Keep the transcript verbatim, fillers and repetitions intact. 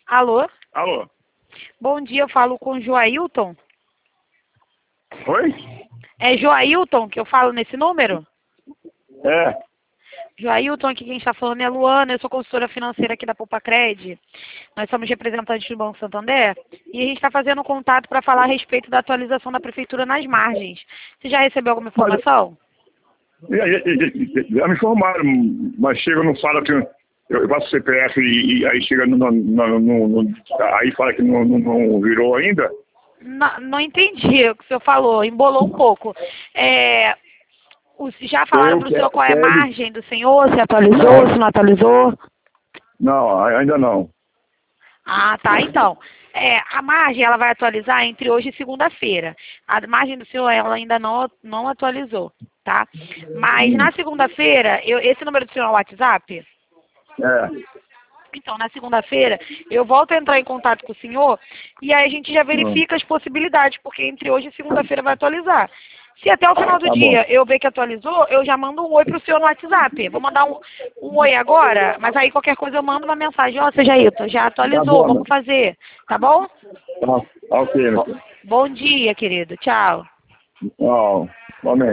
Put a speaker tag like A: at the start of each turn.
A: Alô?
B: Alô?
A: Bom dia, eu falo com o Joailton.
B: Oi?
A: É Joailton que eu falo nesse número?
B: É.
A: Joailton, aqui quem está falando é a Luana, eu sou consultora financeira aqui da Poupa-Cred. Nós somos representantes do Banco Santander e a gente está fazendo contato para falar a respeito da atualização da Prefeitura nas margens. Você já recebeu alguma informação?
B: Já, já, já, já me informaram, mas chega não fala que eu passo o C P F e, e aí chega no, no, no, no, no aí fala que não, não, não virou ainda?
A: Não, não entendi o que o senhor falou, embolou um pouco. É, os, já falaram para o senhor qual é a margem do senhor? Se atualizou, se não atualizou?
B: Não, ainda não.
A: Ah, tá. Então, é, a margem ela vai atualizar entre hoje e segunda-feira. A margem do senhor ela ainda não, não atualizou, tá? Mas na segunda-feira, eu- esse número do senhor é o WhatsApp?
B: É.
A: Então, na segunda-feira, eu volto a entrar em contato com o senhor e aí a gente já verifica as possibilidades, porque entre hoje e segunda-feira vai atualizar. Se até o final do
B: Tá
A: dia
B: bom.
A: eu ver que atualizou, eu já mando um oi pro senhor no WhatsApp. Vou mandar um, um oi agora, mas aí qualquer coisa eu mando uma mensagem. Ó, seu Jailton, já atualizou,
B: Tá bom,
A: vamos fazer. Tá bom?
B: Tá, ok, meu
A: Bo-
B: filho.
A: Bom dia, querido. Tchau.
B: Ó, amém.